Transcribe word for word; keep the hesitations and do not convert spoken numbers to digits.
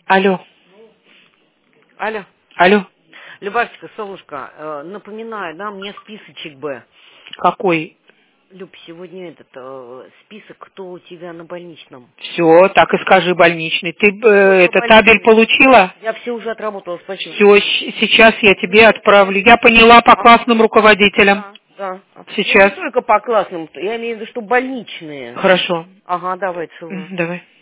Алло. Алло. Алло. Любашечка, солнышко, э, напоминаю, да, мне списочек Б. Какой? Люб, сегодня этот э, список, кто у тебя на больничном. Все, так и скажи больничный. Ты э, это больничный. табель получила? Я все уже отработала, спасибо. Все, сейчас я тебе отправлю. Я поняла по А, классным руководителям. да, да. Сейчас. Ну, не только по классным, я имею в виду, что больничные. Хорошо. Ага, давай, целую. Давай.